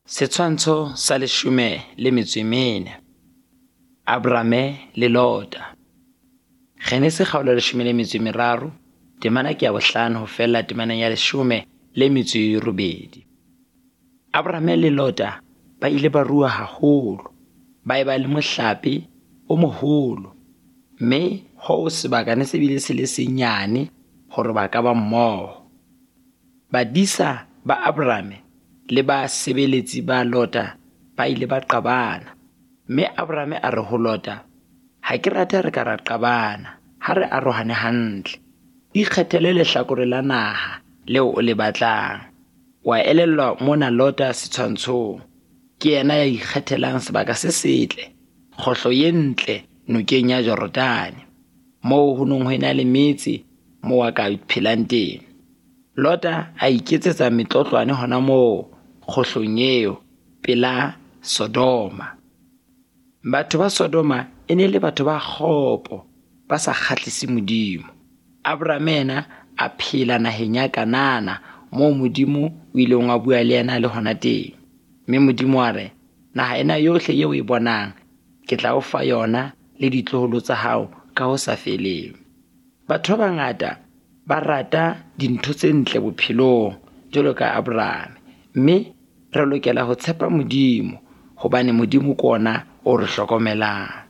Setshwantsho sa 14. Abrame le Lota. Kgenese kgaolo ya 13, temana ke ya 5 ho fella temaneng ya 18. Abrame le Lota ba ile ba rua haholo, ba eba le mohlape o moholo, mme hoo sebaka se bile se le senyane hore ba ka ba mmoho. Badisa ba Abrame le ba sebeletsi ba Lota ba ile ba qabana, mme Abrame a re ho Lota, "Ha ke rate re ka ra qabana, ha re arohane hantle. Ikgethele lehlakore la naha leo o le batlang." Wa elellwa mona Lota setshwantshong, ke yena ya ikgethelang sebaka se setle, kgohlo ye ntle nokeng ya Jorodane, moo ho nong ho ena le metse moo a ka phelang teng. Lota a iketsetsa metlotlwane hona moo kgohlong eo pela Sodoma. Batho ba Sodoma e ne le batho ba kgopo, ba sa kgahlise Modimo. Abrame yena a phela naheng ya Kanana, moo Modimo o ileng a bua le yena le hona teng. Mme Modimo a re, "Naha ena yohle eo e bonang, ke tla o fa yona le ditloholo tsa hao ka ho sa feleng." Batho ba bangata ba rata dintho tse ntle bophelong jwalo ka Abrame, mme re lokela ho tshepa Modimo hobane Modimo ke ona o re hlokomelang.